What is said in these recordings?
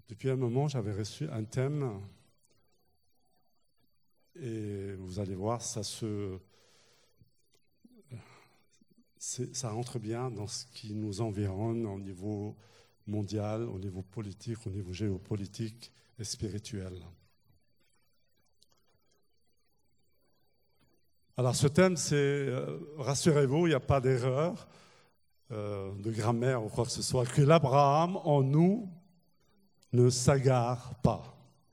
Depuis un moment, j'avais reçu un thème et vous allez voir, ça entre bien dans ce qui nous environne au niveau mondial, au niveau politique, au niveau géopolitique et spirituel. Alors ce thème, c'est, rassurez-vous, il n'y a pas d'erreur de grammaire ou quoi que ce soit, que l'Abraham en nous ne s'égare pas.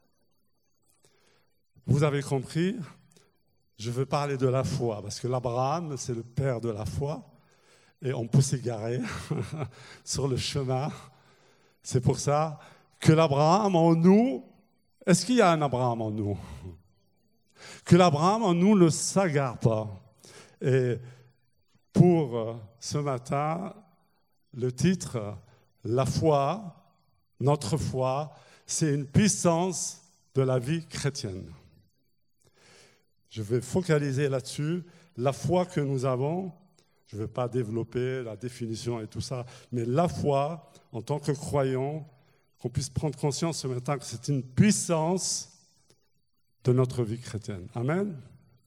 Vous avez compris, je veux parler de la foi, parce que l'Abraham, c'est le père de la foi, et on peut s'égarer sur le chemin. C'est pour ça que l'Abraham en nous, est-ce qu'il y a un Abraham en nous? Que l'Abraham en nous ne s'égare pas. Et pour ce matin, le titre, la foi, notre foi, c'est une puissance de la vie chrétienne. Je vais focaliser là-dessus. La foi que nous avons, je ne vais pas développer la définition et tout ça, mais la foi, en tant que croyant, qu'on puisse prendre conscience ce matin que c'est une puissance de notre vie chrétienne. Amen.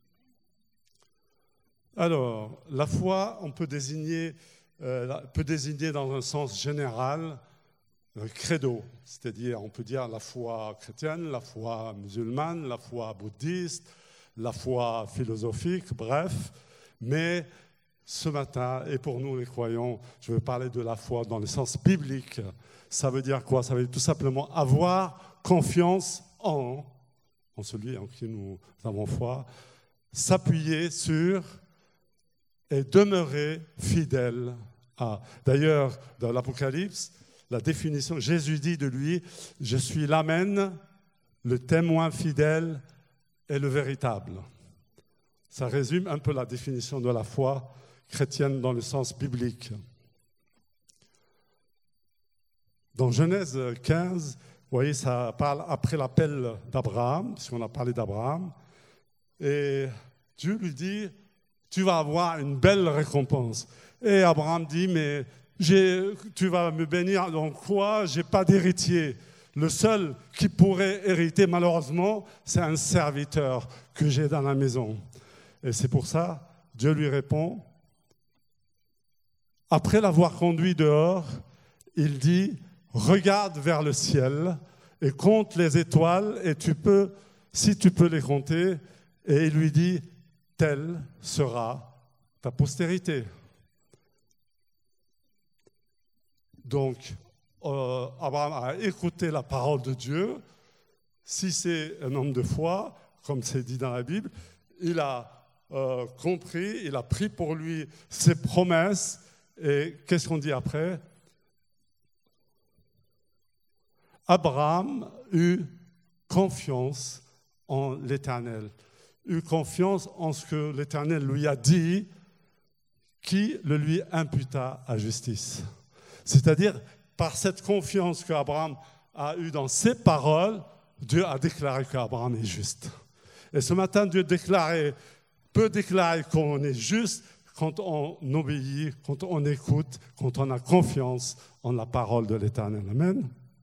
Alors, la foi, on peut désigner dans un sens général credo, c'est-à-dire on peut dire la foi chrétienne, la foi musulmane, la foi bouddhiste, la foi philosophique, bref. Mais ce matin, et pour nous les croyants, je veux parler de la foi dans le sens biblique. Ça veut dire quoi? Ça veut dire tout simplement avoir confiance en celui en qui nous avons foi, s'appuyer sur et demeurer fidèle à. D'ailleurs, dans l'Apocalypse, la définition, Jésus dit de lui, « Je suis l'amen, le témoin fidèle et le véritable ». Ça résume un peu la définition de la foi chrétienne dans le sens biblique. Dans Genèse 15, vous voyez, ça parle après l'appel d'Abraham, puisqu'on a parlé d'Abraham, et Dieu lui dit, « Tu vas avoir une belle récompense ». Et Abraham dit, « Mais tu vas me bénir dans quoi? Je n'ai pas d'héritier. Le seul qui pourrait hériter, malheureusement, c'est un serviteur que j'ai dans la maison. » Et c'est pour ça, Dieu lui répond, après l'avoir conduit dehors, il dit, « Regarde vers le ciel et compte les étoiles, et si tu peux les compter. » Et il lui dit, « Telle sera ta postérité. » Donc, Abraham a écouté la parole de Dieu. Si c'est un homme de foi, comme c'est dit dans la Bible, il a compris, il a pris pour lui ses promesses. Et qu'est-ce qu'on dit après? Abraham eut confiance en l'Éternel, eut confiance en ce que l'Éternel lui a dit, qui le lui imputa à justice. C'est-à-dire, par cette confiance qu'Abraham a eue dans ses paroles, Dieu a déclaré qu'Abraham est juste. Et ce matin, Dieu peut déclarer qu'on est juste quand on obéit, quand on écoute, quand on a confiance en la parole de l'Éternel. Amen.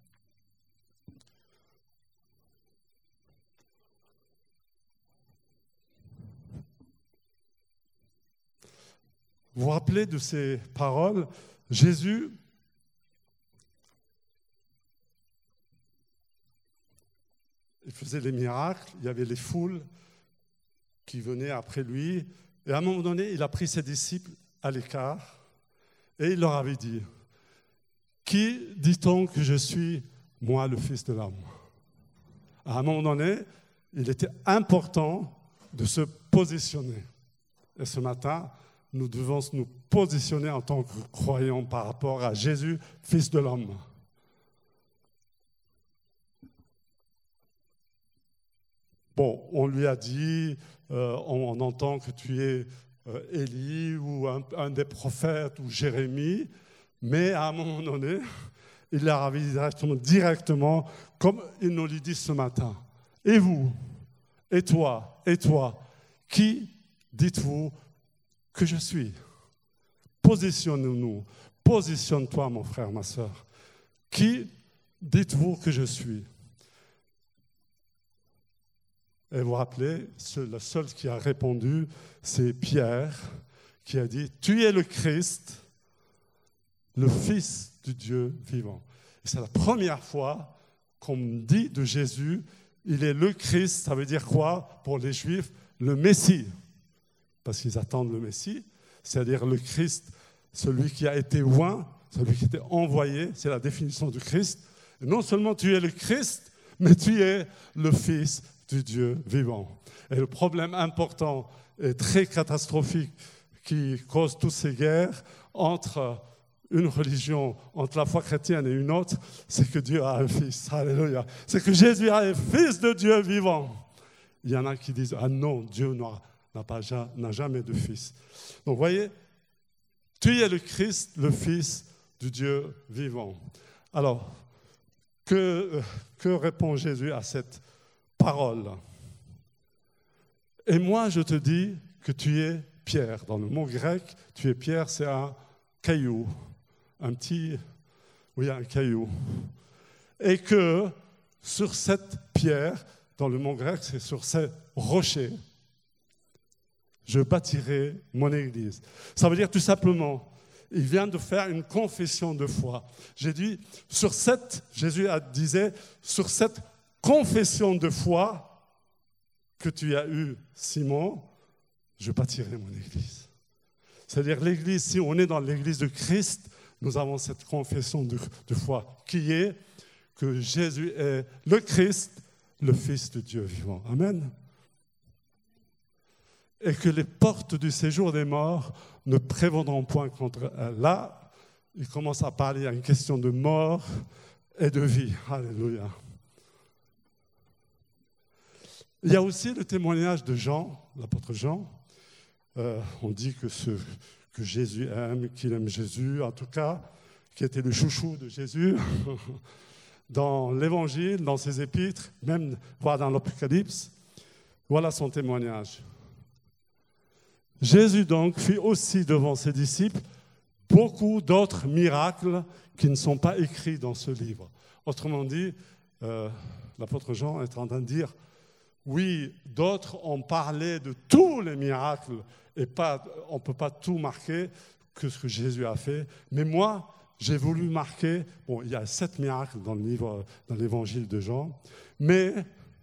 Vous vous rappelez de ces paroles? Jésus, il faisait les miracles, il y avait les foules qui venaient après lui. Et à un moment donné, il a pris ses disciples à l'écart et il leur avait dit, « Qui dit-on que je suis, moi, le Fils de l'homme ?» À un moment donné, il était important de se positionner. Et ce matin, nous devons nous positionner en tant que croyants par rapport à Jésus, Fils de l'homme. Bon, on lui a dit, on entend que tu es Élie ou un des prophètes ou Jérémie, mais à un moment donné, il leur avait dit directement, comme il nous l'a dit ce matin. Et vous, et toi, qui dites-vous que je suis? Positionnons-nous, positionne-toi, mon frère, ma sœur. Qui dites-vous que je suis. Et vous vous rappelez, le seul qui a répondu, c'est Pierre, qui a dit, tu es le Christ, le Fils du Dieu vivant. Et c'est la première fois qu'on me dit de Jésus, il est le Christ, ça veut dire quoi pour les Juifs? Le Messie, parce qu'ils attendent le Messie, c'est-à-dire le Christ, celui qui a été oint, celui qui a été envoyé, c'est la définition du Christ. Et non seulement tu es le Christ, mais tu es le Fils du Dieu vivant. Et le problème important et très catastrophique qui cause toutes ces guerres entre une religion, entre la foi chrétienne et une autre, c'est que Dieu a un fils. Alléluia. C'est que Jésus est le Fils de Dieu vivant. Il y en a qui disent, ah non, Dieu n'a jamais de fils. Donc, vous voyez, tu es le Christ, le Fils du Dieu vivant. Alors, que répond Jésus à cette parole? Et moi, je te dis que tu es Pierre. Dans le mot grec, tu es Pierre, c'est un caillou. Un caillou. Et que sur cette pierre, dans le mot grec, c'est sur ces rochers, je bâtirai mon église. Ça veut dire tout simplement, il vient de faire une confession de foi. Jésus disait, sur cette confession de foi que tu as eue, Simon, je bâtirai mon église. C'est-à-dire l'église, si on est dans l'église de Christ, nous avons cette confession de foi qui est que Jésus est le Christ, le Fils de Dieu vivant. Amen. Et que les portes du séjour des morts ne prévaudront point contre elle. Là, il commence à parler à une question de mort et de vie. Alléluia. Il y a aussi le témoignage de Jean, l'apôtre Jean. On dit que Jésus aime, qu'il aime Jésus, en tout cas, qui était le chouchou de Jésus. Dans l'Évangile, dans ses épîtres, même voire dans l'Apocalypse, voilà son témoignage. Jésus donc fit aussi devant ses disciples beaucoup d'autres miracles qui ne sont pas écrits dans ce livre. Autrement dit, l'apôtre Jean est en train de dire, oui, d'autres ont parlé de tous les miracles et on ne peut pas tout marquer que ce que Jésus a fait, mais moi, j'ai voulu marquer, il y a 7 miracles dans l'évangile de Jean, mais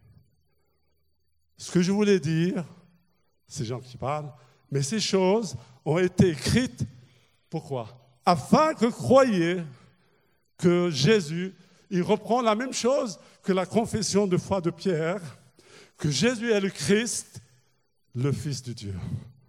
ce que je voulais dire, c'est Jean qui parle, mais ces choses ont été écrites, pourquoi? Afin que croyiez que Jésus, il reprend la même chose que la confession de foi de Pierre, que Jésus est le Christ, le Fils de Dieu.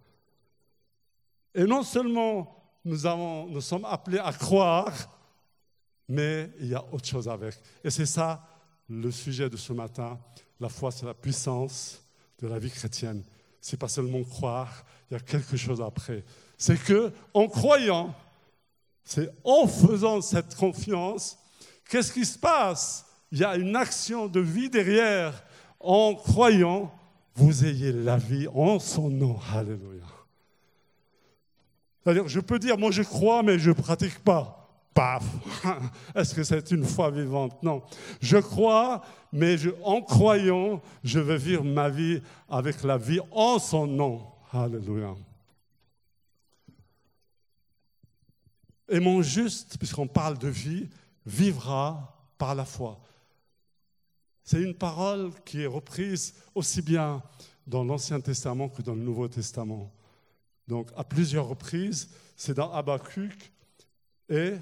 Et non seulement nous sommes appelés à croire, mais il y a autre chose avec. Et c'est ça le sujet de ce matin. La foi, c'est la puissance de la vie chrétienne. C'est pas seulement croire, il y a quelque chose après. C'est que, en croyant, c'est en faisant cette confiance, qu'est-ce qui se passe? Il y a une action de vie derrière. En croyant, vous ayez la vie en son nom. Alléluia. C'est-à-dire, je peux dire, moi je crois, mais je ne pratique pas. Paf! Est-ce que c'est une foi vivante? Non. Je crois, mais en croyant, je vais vivre ma vie avec la vie en son nom. Alléluia. Et mon juste, puisqu'on parle de vie, vivra par la foi. C'est une parole qui est reprise aussi bien dans l'Ancien Testament que dans le Nouveau Testament. Donc, à plusieurs reprises, c'est dans Habakkuk et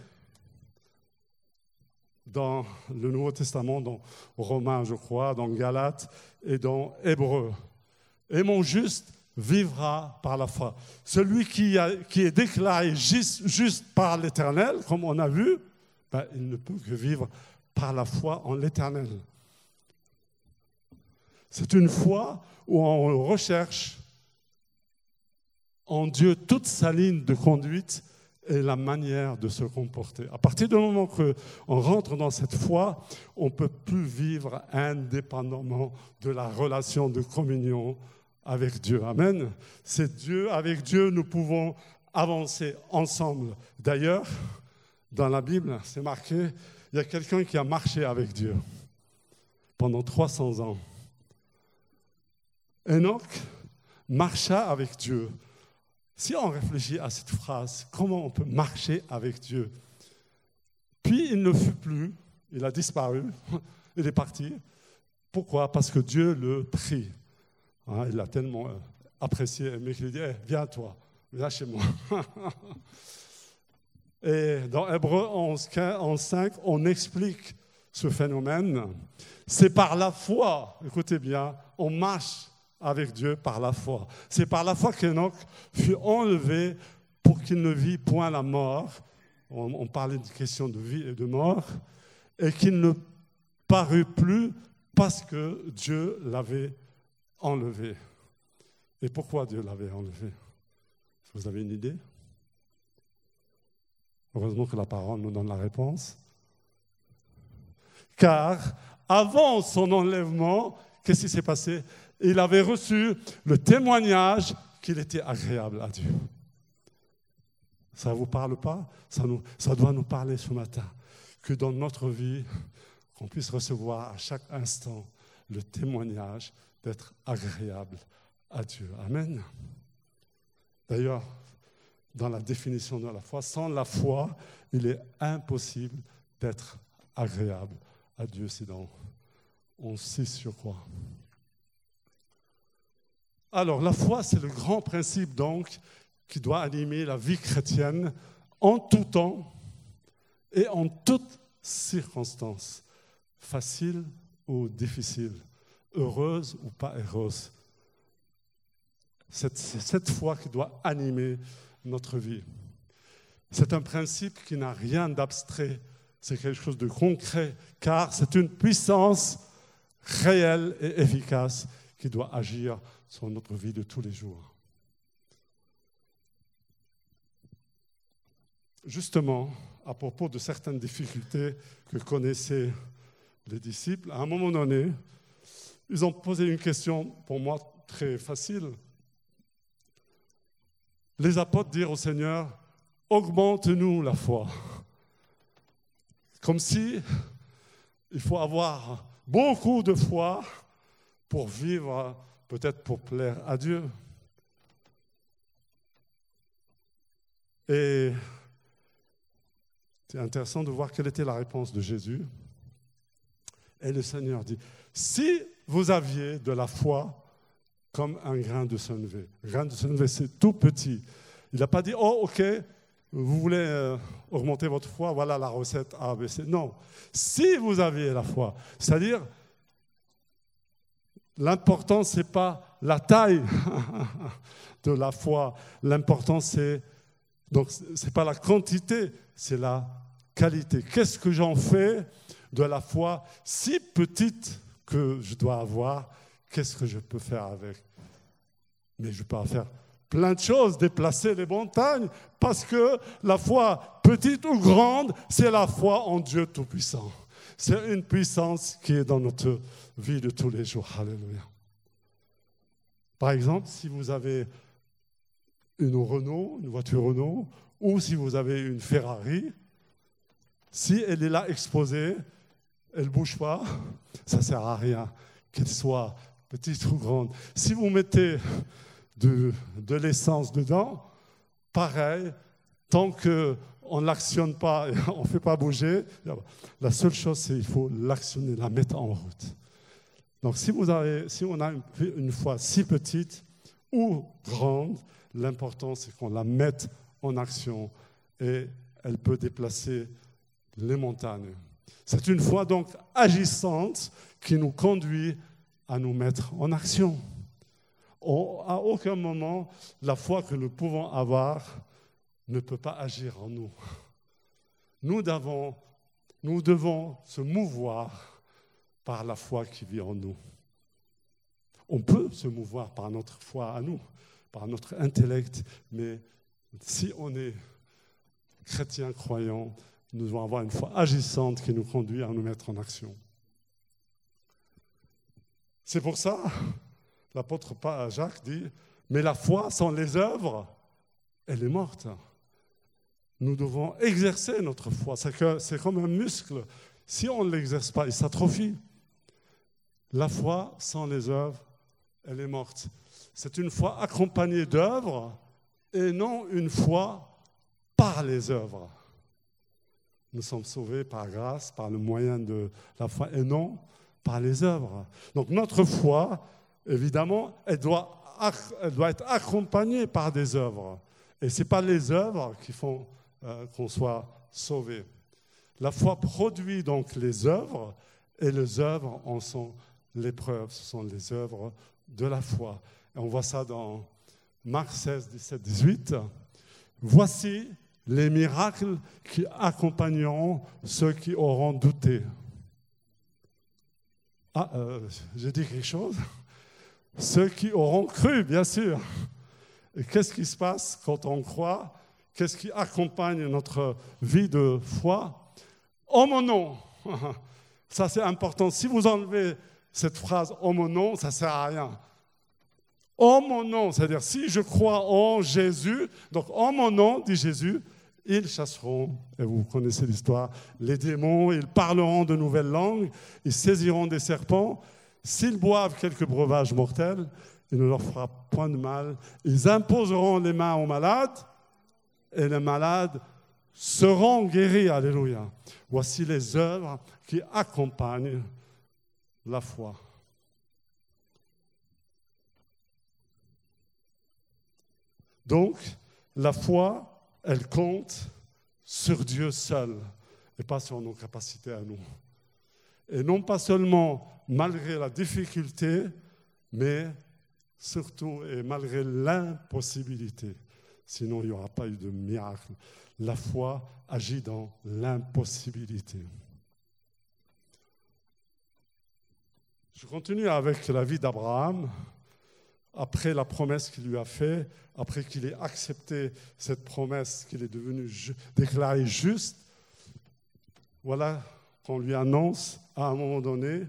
dans le Nouveau Testament, dans Romains, je crois, dans Galates et dans Hébreux. Et mon juste vivra par la foi. Celui qui est déclaré juste par l'Éternel, comme on a vu, il ne peut que vivre par la foi en l'Éternel. C'est une foi où on recherche en Dieu toute sa ligne de conduite et la manière de se comporter. À partir du moment qu'on rentre dans cette foi, on ne peut plus vivre indépendamment de la relation de communion avec Dieu. Amen. C'est Dieu, avec Dieu, nous pouvons avancer ensemble. D'ailleurs, dans la Bible, c'est marqué, Il y a quelqu'un qui a marché avec Dieu pendant 300 ans. Enoch marcha avec Dieu. Si on réfléchit à cette phrase, comment on peut marcher avec Dieu? Puis il ne fut plus, il a disparu, il est parti. Pourquoi? Parce que Dieu le prie. Il l'a tellement apprécié, aimé qu'il dit hey, viens toi, viens chez moi. Et dans Hébreux 11:5, on explique ce phénomène. C'est par la foi, écoutez bien, on marche avec Dieu par la foi. C'est par la foi qu'Enoch fut enlevé pour qu'il ne vit point la mort. On parlait de question de vie et de mort. Et qu'il ne parut plus parce que Dieu l'avait enlevé. Et pourquoi Dieu l'avait enlevé? Vous avez une idée? Heureusement que la parole nous donne la réponse. Car avant son enlèvement, qu'est-ce qui s'est passé? Il avait reçu le témoignage qu'il était agréable à Dieu. Ça ne vous parle pas? Ça doit nous parler ce matin. Que dans notre vie, qu'on puisse recevoir à chaque instant le témoignage d'être agréable à Dieu. Amen. D'ailleurs, dans la définition de la foi, sans la foi, il est impossible d'être agréable à Dieu, sinon on s'y surcroît. Alors, la foi, c'est le grand principe, donc, qui doit animer la vie chrétienne en tout temps et en toutes circonstances, faciles ou difficiles, heureuses ou pas heureuses. C'est cette foi qui doit animer notre vie. C'est un principe qui n'a rien d'abstrait, c'est quelque chose de concret, car c'est une puissance réelle et efficace qui doit agir sur notre vie de tous les jours. Justement, à propos de certaines difficultés que connaissaient les disciples, à un moment donné, ils ont posé une question, pour moi, très facile. Les apôtres dirent au Seigneur, « Augmente-nous la foi ». Comme si il faut avoir beaucoup de foi pour vivre, peut-être pour plaire à Dieu. Et c'est intéressant de voir quelle était la réponse de Jésus. Et le Seigneur dit, si vous aviez de la foi comme un grain de sénévé. Un grain de sénévé, c'est tout petit. Il n'a pas dit, oh, ok, vous voulez augmenter votre foi, voilà la recette A, B, C. Non, si vous aviez la foi, c'est-à-dire, l'important, ce n'est pas la taille de la foi. L'important, c'est pas la quantité, c'est la qualité. Qu'est-ce que j'en fais de la foi si petite que je dois avoir? Qu'est-ce que je peux faire avec? Mais je peux faire plein de choses, déplacer les montagnes, parce que la foi, petite ou grande, c'est la foi en Dieu Tout-Puissant. C'est une puissance qui est dans notre vie de tous les jours. Alléluia. Par exemple, si vous avez une Renault, une voiture Renault, ou si vous avez une Ferrari, si elle est là exposée, elle ne bouge pas, ça ne sert à rien, qu'elle soit petite ou grande. Si vous mettez de l'essence dedans, pareil, tant qu'on ne l'actionne pas, on ne fait pas bouger, la seule chose, c'est qu'il faut l'actionner, la mettre en route. Donc si on a une foi si petite ou grande, l'important, c'est qu'on la mette en action et elle peut déplacer les montagnes. C'est une foi donc agissante qui nous conduit à nous mettre en action. À aucun moment, la foi que nous pouvons avoir ne peut pas agir en nous. Nous devons se mouvoir par la foi qui vit en nous. On peut se mouvoir par notre foi à nous, par notre intellect, mais si on est chrétien, croyant, nous devons avoir une foi agissante qui nous conduit à nous mettre en action. C'est pour ça, l'apôtre Jacques dit, mais la foi sans les œuvres, elle est morte. Nous devons exercer notre foi. C'est comme un muscle. Si on ne l'exerce pas, il s'atrophie. La foi sans les œuvres, elle est morte. C'est une foi accompagnée d'œuvres et non une foi par les œuvres. Nous sommes sauvés par grâce, par le moyen de la foi et non par les œuvres. Donc notre foi, évidemment, elle doit être accompagnée par des œuvres. Et ce n'est pas les œuvres qui font qu'on soit sauvé. La foi produit donc les œuvres et les œuvres en sont les preuves. Ce sont les œuvres de la foi. Et on voit ça dans Marc 16, 17, 18. Voici les miracles qui accompagneront ceux qui auront douté. J'ai dit quelque chose? Ceux qui auront cru, bien sûr. Et qu'est-ce qui se passe quand on croit? Qu'est-ce qui accompagne notre vie de foi? En mon nom. Ça, c'est important. Si vous enlevez cette phrase « en mon nom », ça ne sert à rien. En mon nom, c'est-à-dire si je crois en Jésus, donc en mon nom, dit Jésus, ils chasseront, et vous connaissez l'histoire, les démons, ils parleront de nouvelles langues, ils saisiront des serpents, s'ils boivent quelques breuvages mortels, il ne leur fera point de mal, ils imposeront les mains aux malades, et les malades seront guéris, alléluia. Voici les œuvres qui accompagnent la foi. Donc, la foi, elle compte sur Dieu seul et pas sur nos capacités à nous. Et non pas seulement malgré la difficulté, mais surtout et malgré l'impossibilité. Sinon, il n'y aura pas eu de miracle. La foi agit dans l'impossibilité. Je continue avec la vie d'Abraham. Après la promesse qu'il lui a faite, après qu'il ait accepté cette promesse, qu'il est devenu déclaré juste, voilà qu'on lui annonce à un moment donné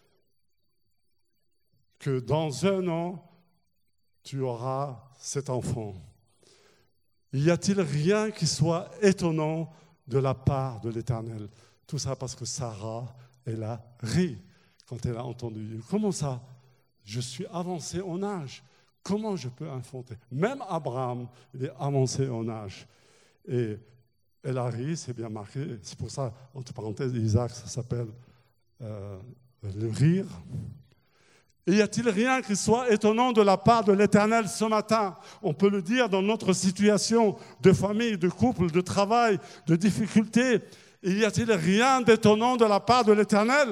que dans 1 an, tu auras cet enfant. Y a-t-il rien qui soit étonnant de la part de l'Éternel? Tout ça parce que Sarah, elle a ri quand elle a entendu. Comment ça? Je suis avancé en âge. Comment je peux enfanter? Même Abraham, il est avancé en âge. Et elle a ri, c'est bien marqué. C'est pour ça, entre parenthèses, Isaac, ça s'appelle le rire. Et y a-t-il rien qui soit étonnant de la part de l'Éternel ce matin? On peut le dire dans notre situation de famille, de couple, de travail, de difficulté. Et y a-t-il rien d'étonnant de la part de l'Éternel?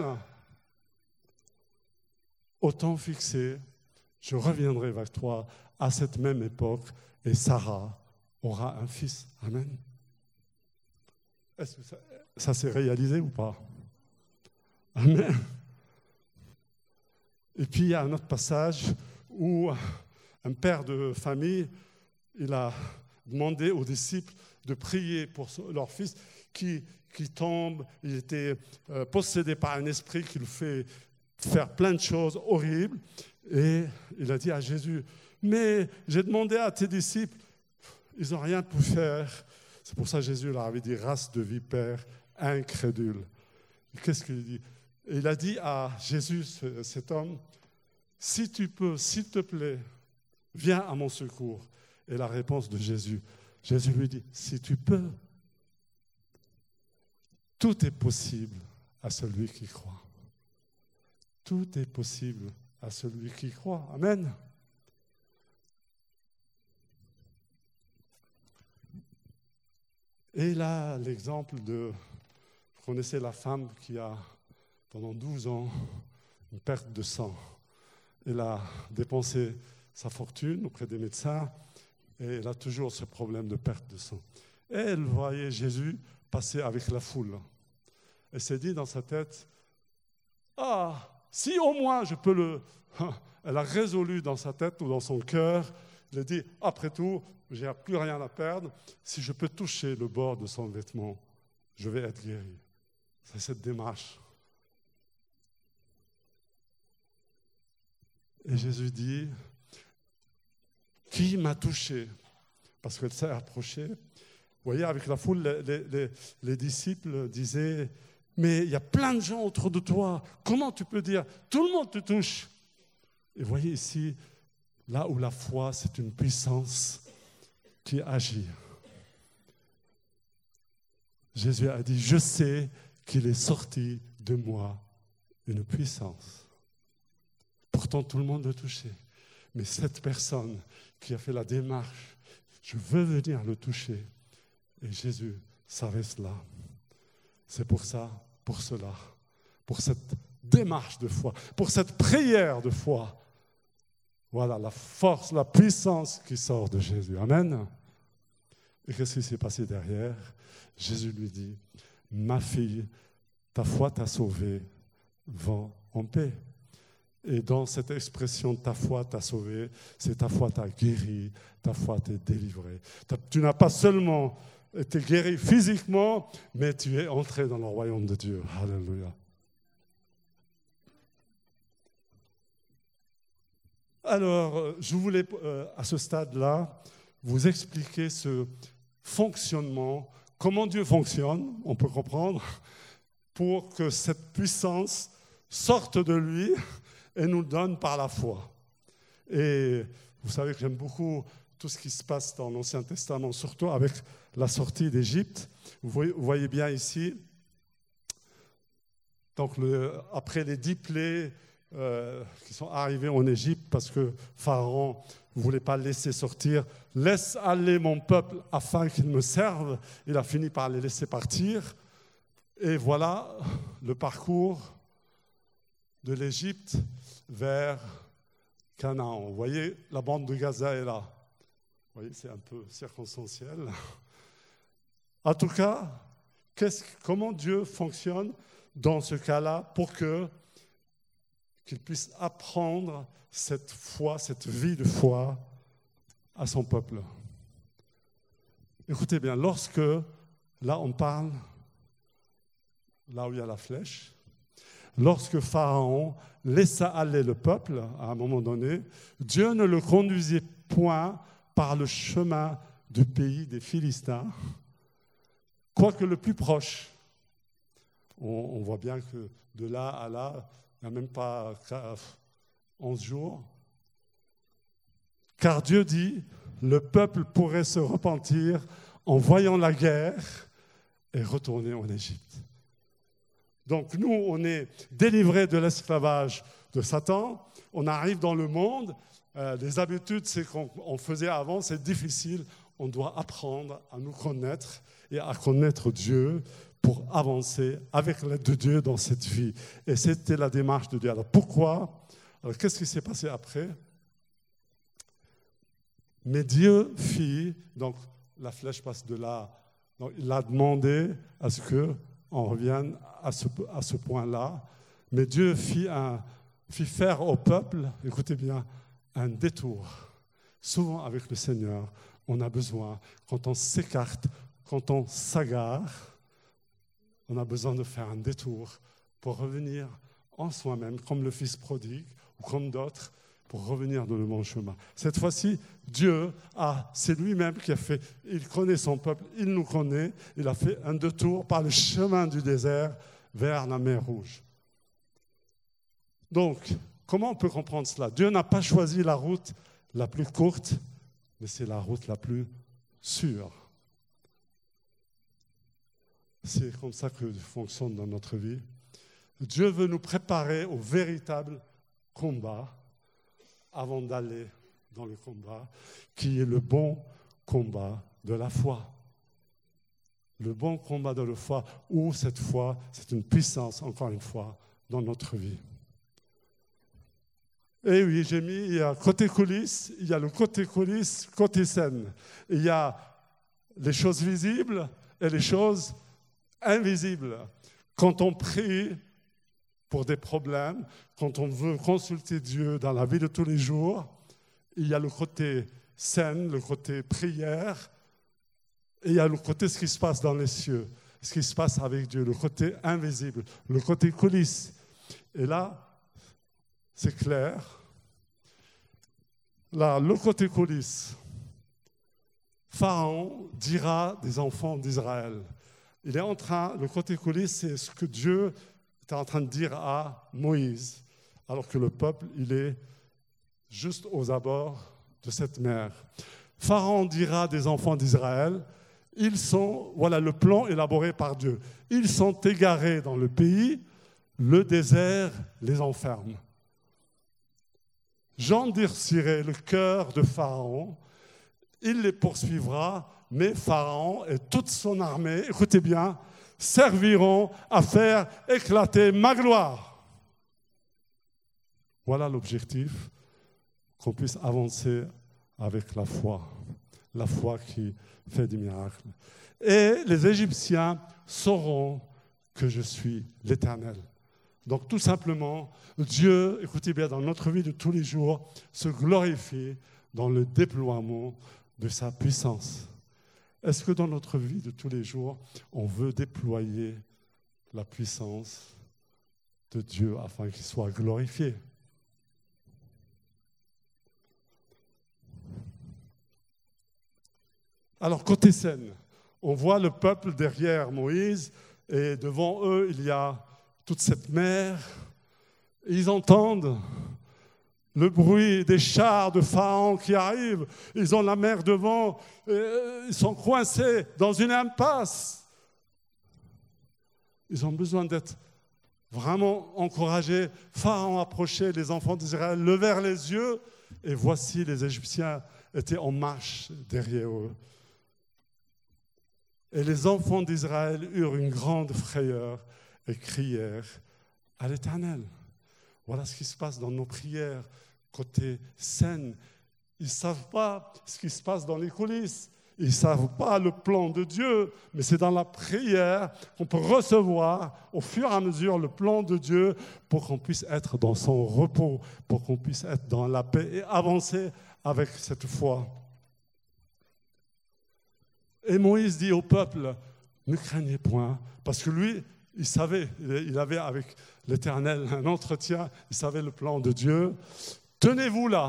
Au temps fixé, je reviendrai vers toi à cette même époque et Sarah aura un fils. Amen. Est-ce que ça s'est réalisé ou pas? Amen. Et puis il y a un autre passage où un père de famille, il a demandé aux disciples de prier pour leur fils qui tombe. Il était possédé par un esprit qui le fait faire plein de choses horribles. Et il a dit à Jésus, mais j'ai demandé à tes disciples, ils n'ont rien pu faire. C'est pour ça que Jésus leur avait dit, race de vipères incrédule. Qu'est-ce qu'il dit? Et il a dit à Jésus, cet homme, si tu peux, s'il te plaît, viens à mon secours. Et la réponse de Jésus lui dit, si tu peux, tout est possible à celui qui croit. Tout est possible à celui qui croit. Amen. Et là, l'exemple de... Vous connaissez la femme qui a, pendant 12 ans, une perte de sang. Elle a dépensé sa fortune auprès des médecins et elle a toujours ce problème de perte de sang. Et elle voyait Jésus passer avec la foule. Elle s'est dit dans sa tête, « Ah, si au moins je peux le... » Elle a résolu dans sa tête ou dans son cœur, elle a dit, « Après tout, je n'ai plus rien à perdre. Si je peux toucher le bord de son vêtement, je vais être guéri. » C'est cette démarche. Et Jésus dit, qui m'a touché? Parce qu'elle s'est approchée. voyez, avec la foule, les disciples disaient, mais il y a plein de gens autour de toi. Comment tu peux dire, tout le monde te touche? Et voyez ici, là où la foi, c'est une puissance qui agit. Jésus a dit, je sais qu'il est sorti de moi une puissance. Pourtant, tout le monde le touchait. Mais cette personne qui a fait la démarche, je veux venir le toucher. Et Jésus savait cela. C'est pour ça, pour cela, pour cette démarche de foi, pour cette prière de foi. Voilà la force, la puissance qui sort de Jésus. Amen. Et qu'est-ce qui s'est passé derrière? Jésus lui dit, ma fille, ta foi t'a sauvée, va en paix. Et dans cette expression, ta foi t'a sauvé, c'est ta foi t'a guéri, ta foi t'a délivré. Tu n'as pas seulement été guéri physiquement, mais tu es entré dans le royaume de Dieu. Alléluia. Alors, je voulais, à ce stade-là, vous expliquer ce fonctionnement, comment Dieu fonctionne, on peut comprendre, pour que cette puissance sorte de lui et nous donne par la foi. Et vous savez que j'aime beaucoup tout ce qui se passe dans l'Ancien Testament, surtout avec la sortie d'Égypte. Vous voyez bien ici, donc après les 10 plaies qui sont arrivées en Égypte, parce que Pharaon ne voulait pas laisser sortir, « Laisse aller mon peuple afin qu'il me serve », il a fini par les laisser partir. Et voilà le parcours de l'Égypte vers Canaan. Vous voyez, la bande de Gaza est là. Vous voyez, c'est un peu circonstanciel. En tout cas, comment Dieu fonctionne dans ce cas-là pour qu'il puisse apprendre cette foi, cette vie de foi à son peuple. Écoutez bien, lorsque, là on parle, là où il y a la flèche, lorsque Pharaon laissa aller le peuple, à un moment donné, Dieu ne le conduisait point par le chemin du pays des Philistins, quoique le plus proche. On voit bien que de là à là, il n'y a même pas 11 jours. Car Dieu dit, le peuple pourrait se repentir en voyant la guerre et retourner en Égypte. Donc nous, on est délivrés de l'esclavage de Satan, on arrive dans le monde, les habitudes c'est qu'on faisait avant, c'est difficile, on doit apprendre à nous connaître et à connaître Dieu pour avancer avec l'aide de Dieu dans cette vie. Et c'était la démarche de Dieu. Alors pourquoi? Alors, qu'est-ce qui s'est passé après? Mais Dieu fit, donc la flèche passe de là, donc il a demandé à ce qu'on revienne à ce point-là, mais Dieu fit faire au peuple, écoutez bien, un détour. Souvent avec le Seigneur, on a besoin, quand on s'écarte, quand on s'agare, on a besoin de faire un détour pour revenir en soi-même, comme le fils prodigue ou comme d'autres, pour revenir dans le bon chemin. Cette fois-ci, Dieu c'est lui-même qui a fait, il connaît son peuple, il nous connaît, il a fait un détour par le chemin du désert vers la mer Rouge. Donc, comment on peut comprendre cela? Dieu n'a pas choisi la route la plus courte, mais c'est la route la plus sûre. C'est comme ça que fonctionne dans notre vie. Dieu veut nous préparer au véritable combat avant d'aller dans le combat, qui est le bon combat de la foi. Le bon combat de la foi, où cette foi, c'est une puissance, encore une fois, dans notre vie. Et oui, j'ai mis, il y a côté coulisses, il y a le côté coulisses, côté scène. Il y a les choses visibles et les choses invisibles. Quand on prie pour des problèmes, quand on veut consulter Dieu dans la vie de tous les jours, il y a le côté scène, le côté prière, et il y a le côté ce qui se passe dans les cieux, ce qui se passe avec Dieu, le côté invisible, le côté coulisses. Et là, c'est clair. Là, le côté coulisses, Pharaon dira des enfants d'Israël. Il est en train, le côté coulisses, c'est ce que Dieu était en train de dire à Moïse, alors que le peuple, il est juste aux abords de cette mer. Pharaon dira des enfants d'Israël, ils sont, voilà le plan élaboré par Dieu. Ils sont égarés dans le pays, le désert les enferme. J'endurcirai le cœur de Pharaon, il les poursuivra, mais Pharaon et toute son armée, écoutez bien, serviront à faire éclater ma gloire. Voilà l'objectif, qu'on puisse avancer avec la foi qui fait des miracles. Et les Égyptiens sauront que je suis l'Éternel. Donc tout simplement, Dieu, écoutez bien, dans notre vie de tous les jours, se glorifie dans le déploiement de sa puissance. Est-ce que dans notre vie de tous les jours, on veut déployer la puissance de Dieu afin qu'il soit glorifié? Alors, côté scène, on voit le peuple derrière Moïse et devant eux, il y a toute cette mer. Ils entendent le bruit des chars de Pharaon qui arrivent. Ils ont la mer devant. Ils sont coincés dans une impasse. Ils ont besoin d'être vraiment encouragés. Pharaon approchait, les enfants d'Israël levèrent les yeux et voici les Égyptiens étaient en marche derrière eux. Et les enfants d'Israël eurent une grande frayeur et crièrent à l'Éternel. Voilà ce qui se passe dans nos prières côté scène. Ils ne savent pas ce qui se passe dans les coulisses. Ils ne savent pas le plan de Dieu, mais c'est dans la prière qu'on peut recevoir au fur et à mesure le plan de Dieu pour qu'on puisse être dans son repos, pour qu'on puisse être dans la paix et avancer avec cette foi. Et Moïse dit au peuple, ne craignez point, parce que lui, il savait, il avait avec l'Éternel un entretien, il savait le plan de Dieu. Tenez-vous là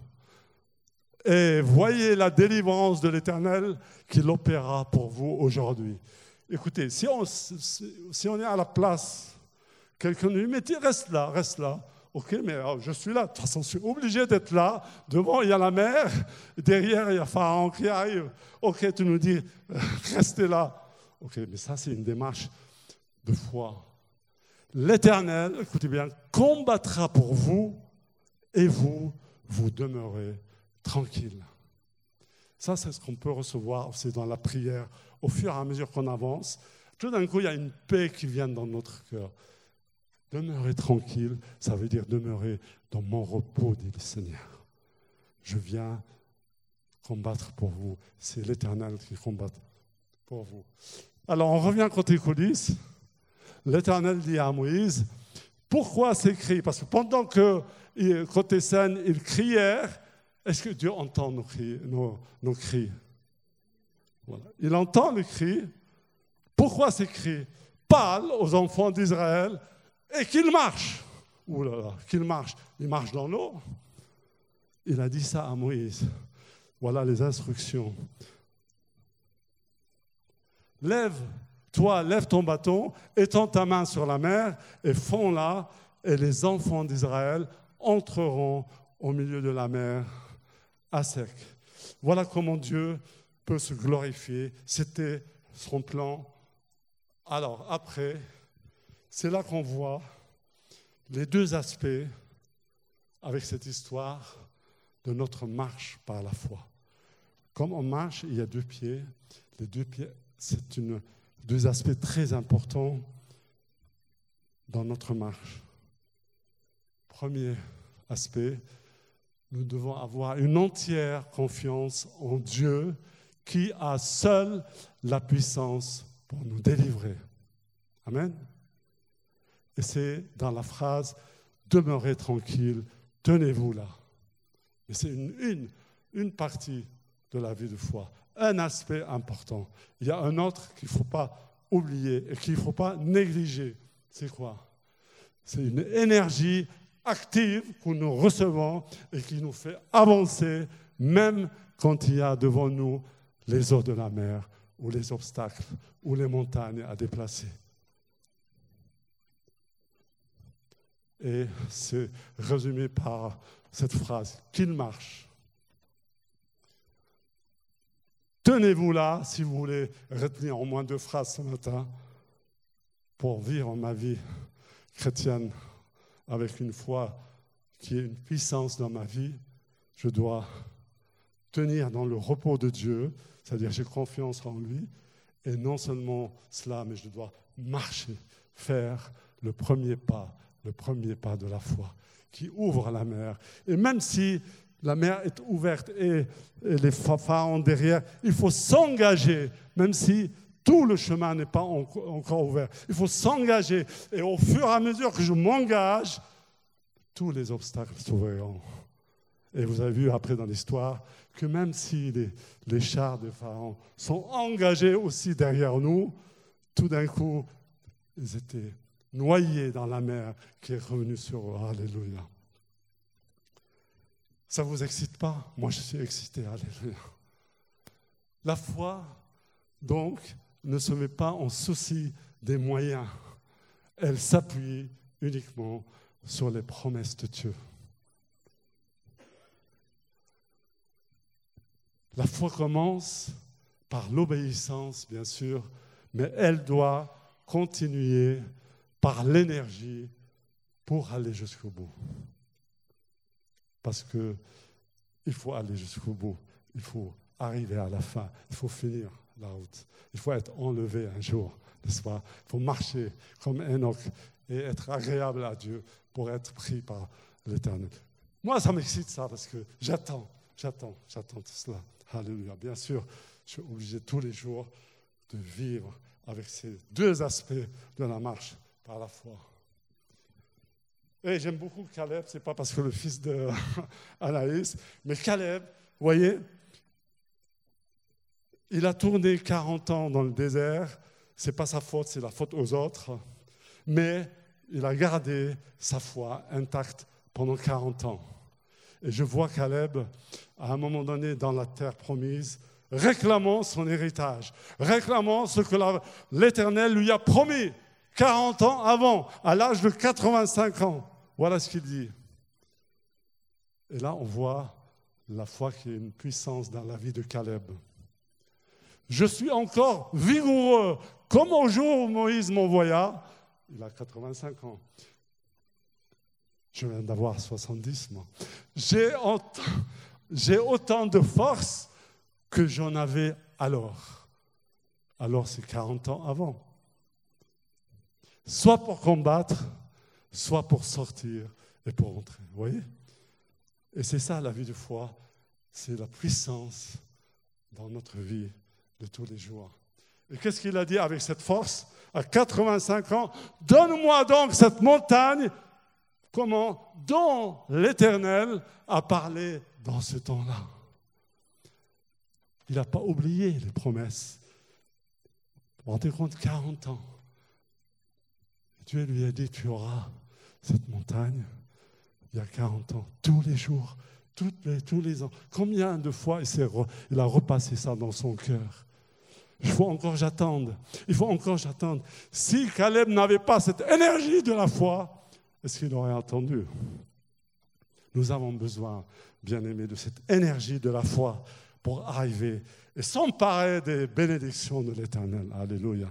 et voyez la délivrance de l'Éternel qu'il opérera pour vous aujourd'hui. Écoutez, si on est à la place, quelqu'un nous dit, mais reste là. Ok, mais je suis là. De toute façon, je suis obligé d'être là. Devant, il y a la mer. Derrière, il y a Pharaon qui arrive. Ok, tu nous dis, restez là. Ok, mais ça, c'est une démarche de foi. L'Éternel, écoutez bien, combattra pour vous et vous demeurez tranquille. Ça, c'est ce qu'on peut recevoir aussi dans la prière. Au fur et à mesure qu'on avance, tout d'un coup, il y a une paix qui vient dans notre cœur. Demeurer tranquille, ça veut dire demeurer dans mon repos, dit le Seigneur. Je viens combattre pour vous. C'est l'Éternel qui combat pour vous. Alors, on revient côté coulisses. L'Éternel dit à Moïse, pourquoi ces cris? Parce que pendant que, côté scène, ils crièrent, est-ce que Dieu entend nos cris? Voilà. Il entend les cris. Pourquoi ces cris? Parle aux enfants d'Israël et qu'ils marchent. Ouh là là, qu'ils marchent. Ils marchent dans l'eau. Il a dit ça à Moïse. Voilà les instructions. Lève ton bâton, étends ta main sur la mer et fonds-la, et les enfants d'Israël entreront au milieu de la mer à sec. Voilà comment Dieu peut se glorifier. C'était son plan. Alors après, c'est là qu'on voit les deux aspects avec cette histoire de notre marche par la foi. Comme on marche, il y a deux pieds. Les deux pieds, c'est deux aspects très importants dans notre marche. Premier aspect, nous devons avoir une entière confiance en Dieu qui a seul la puissance pour nous délivrer. Amen. Et c'est dans la phrase « Demeurez tranquille, tenez-vous là ». Et c'est une partie de la vie de foi, un aspect important. Il y a un autre qu'il ne faut pas oublier et qu'il ne faut pas négliger. C'est quoi? C'est une énergie active que nous recevons et qui nous fait avancer, même quand il y a devant nous les eaux de la mer ou les obstacles ou les montagnes à déplacer. Et c'est résumé par cette phrase, qu'il marche. Tenez-vous là, si vous voulez retenir en moins 2 phrases ce matin, pour vivre ma vie chrétienne avec une foi qui est une puissance dans ma vie, je dois tenir dans le repos de Dieu, c'est-à-dire j'ai confiance en lui, et non seulement cela, mais je dois marcher, faire le premier pas de la foi, qui ouvre la mer. Et même si la mer est ouverte et les pharaons derrière, il faut s'engager, même si tout le chemin n'est pas encore ouvert. Il faut s'engager. Et au fur et à mesure que je m'engage, tous les obstacles s'ouvriront. Et vous avez vu après dans l'histoire que même si les chars de Pharaon sont engagés aussi derrière nous, tout d'un coup, ils étaient noyés dans la mer qui est revenue sur eux. Alléluia. Ça ne vous excite pas? Moi, je suis excité. Alléluia. La foi, donc, ne se met pas en souci des moyens. Elle s'appuie uniquement sur les promesses de Dieu. La foi commence par l'obéissance, bien sûr, mais elle doit continuer par l'énergie pour aller jusqu'au bout. Parce qu'il faut aller jusqu'au bout, il faut arriver à la fin, il faut finir la route, il faut être enlevé un jour, n'est-ce pas? Il faut marcher comme Enoch et être agréable à Dieu pour être pris par l'Éternel. Moi, ça m'excite ça parce que j'attends tout cela. Alléluia. Bien sûr, je suis obligé tous les jours de vivre avec ces 2 aspects de la marche par la foi. Et j'aime beaucoup Caleb, ce n'est pas parce que le fils d'Anaïs, mais Caleb, vous voyez, il a tourné 40 ans dans le désert, ce n'est pas sa faute, c'est la faute aux autres, mais il a gardé sa foi intacte pendant 40 ans. Et je vois Caleb, à un moment donné, dans la terre promise, réclamant son héritage, réclamant ce que l'Éternel lui a promis 40 ans avant, à l'âge de 85 ans. Voilà ce qu'il dit. Et là, on voit la foi qui est une puissance dans la vie de Caleb. Je suis encore vigoureux, comme au jour où Moïse m'envoya. Il a 85 ans. Je viens d'avoir 70, moi. J'ai autant de force que j'en avais alors. Alors, c'est 40 ans avant. Soit pour combattre, soit pour sortir et pour entrer. Vous voyez? Et c'est ça la vie de foi, c'est la puissance dans notre vie de tous les jours. Et qu'est-ce qu'il a dit avec cette force? À 85 ans, donne-moi donc cette montagne, comment? Dont l'Éternel a parlé dans ce temps-là. Il n'a pas oublié les promesses. Vous vous rendez compte, 40 ans. Dieu lui a dit, tu auras cette montagne, il y a 40 ans, tous les jours, tous les ans. Combien de fois il a repassé ça dans son cœur? Il faut encore j'attende. Si Caleb n'avait pas cette énergie de la foi, est-ce qu'il aurait attendu? Nous avons besoin, bien-aimés, de cette énergie de la foi pour arriver et s'emparer des bénédictions de l'Éternel. Alléluia.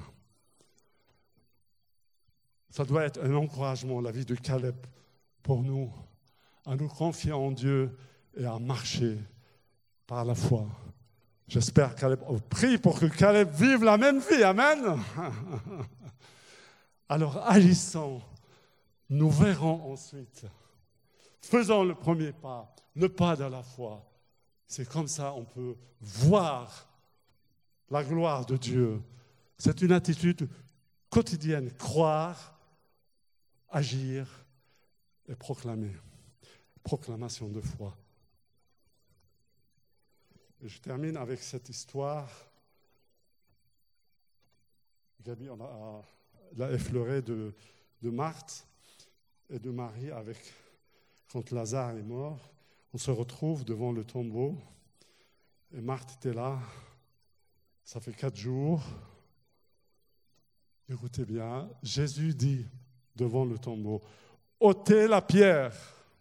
Ça doit être un encouragement, la vie de Caleb, pour nous, à nous confier en Dieu et à marcher par la foi. J'espère Caleb, prie pour que Caleb vive la même vie, amen. Alors agissons, nous verrons ensuite. Faisons le premier pas, le pas de la foi. C'est comme ça on peut voir la gloire de Dieu. C'est une attitude quotidienne, croire, agir et proclamer. Proclamation de foi. Et je termine avec cette histoire. Gabi l'a effleurée de Marthe et de Marie quand Lazare est mort. On se retrouve devant le tombeau et Marthe était là Ça fait 4 jours. Écoutez bien, Jésus dit devant le tombeau, ôtez la pierre.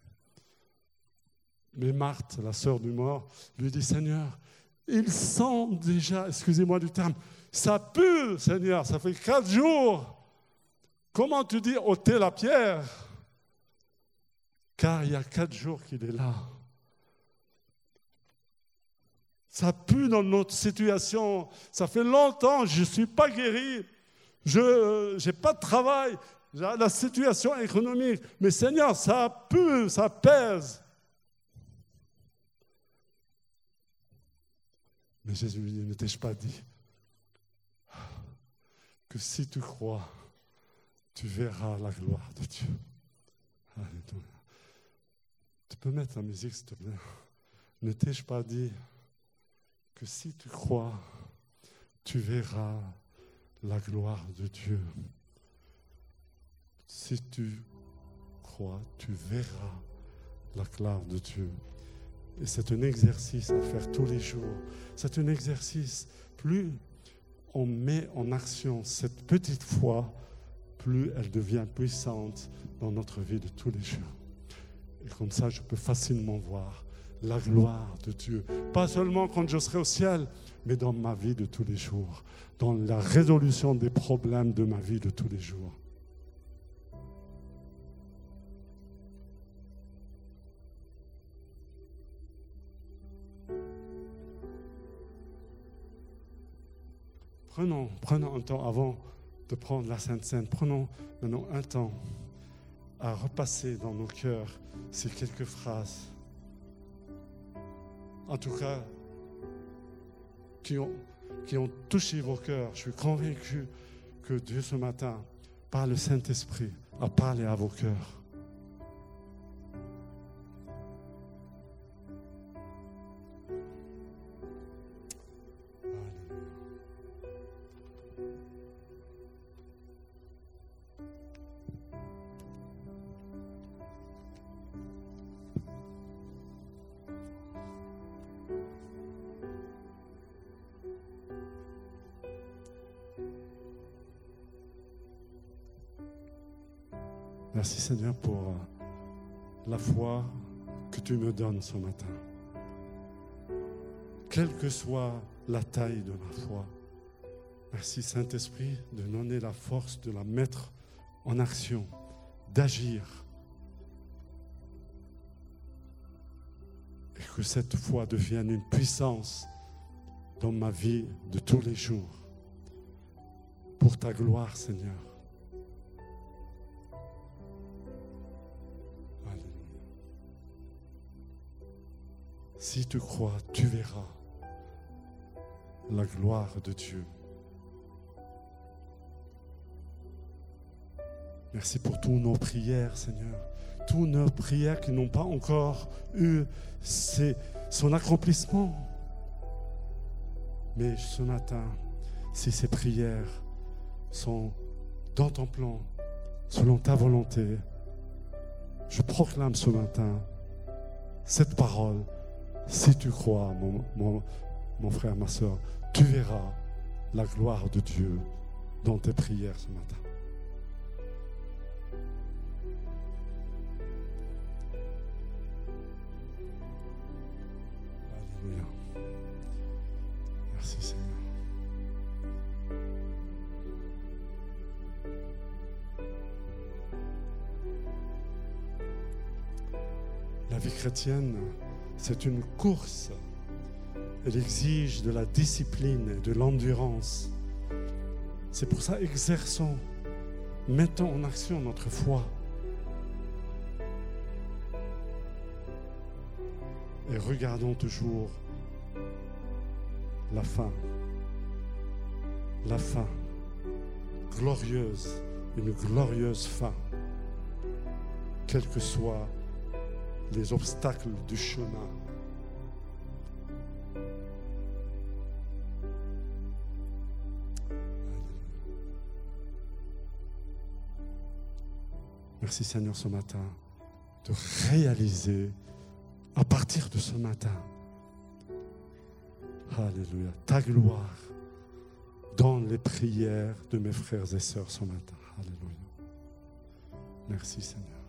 Mais Marthe, la sœur du mort, lui dit, Seigneur, il sent déjà, excusez-moi du terme, ça pue, Seigneur, ça fait 4 jours. Comment tu dis ôter la pierre? Car il y a 4 jours qu'il est là. Ça pue dans notre situation. Ça fait longtemps, je ne suis pas guéri. Je n'ai pas de travail. J'ai la situation économique. Mais Seigneur, ça pue, ça pèse. Mais Jésus lui dit, ne t'ai-je pas dit que si tu crois, tu verras la gloire de Dieu. Alléluia. Tu peux mettre la musique, s'il te plaît. Ne t'ai-je pas dit que si tu crois, tu verras la gloire de Dieu. Si tu crois, tu verras la gloire de Dieu. Et c'est un exercice à faire tous les jours. C'est un exercice. Plus on met en action cette petite foi, plus elle devient puissante dans notre vie de tous les jours. Et comme ça, je peux facilement voir la gloire de Dieu. Pas seulement quand je serai au ciel, mais dans ma vie de tous les jours, dans la résolution des problèmes de ma vie de tous les jours. Prenons un temps avant de prendre la Sainte Seine. Prenons maintenant un temps à repasser dans nos cœurs ces quelques phrases. En tout cas, qui ont touché vos cœurs. Je suis convaincu que Dieu ce matin, par le Saint-Esprit, a parlé à vos cœurs. Merci Seigneur pour la foi que tu me donnes ce matin. Quelle que soit la taille de ma foi, merci Saint-Esprit de donner la force de la mettre en action, d'agir. Et que cette foi devienne une puissance dans ma vie de tous les jours. Pour ta gloire Seigneur. Si tu crois, tu verras la gloire de Dieu. Merci pour toutes nos prières, Seigneur. Toutes nos prières qui n'ont pas encore eu son accomplissement. Mais ce matin, si ces prières sont dans ton plan, selon ta volonté, je proclame ce matin cette parole. Si tu crois, mon frère, ma soeur, tu verras la gloire de Dieu dans tes prières ce matin. Alléluia. Merci Seigneur. La vie chrétienne, c'est une course. Elle exige de la discipline et de l'endurance. C'est pour ça, exerçons, mettons en action notre foi. Et regardons toujours la fin. La fin glorieuse, une glorieuse fin. Quels que soient les obstacles du chemin. Merci Seigneur ce matin de réaliser à partir de ce matin, alléluia, ta gloire dans les prières de mes frères et sœurs ce matin. Alléluia. Merci Seigneur.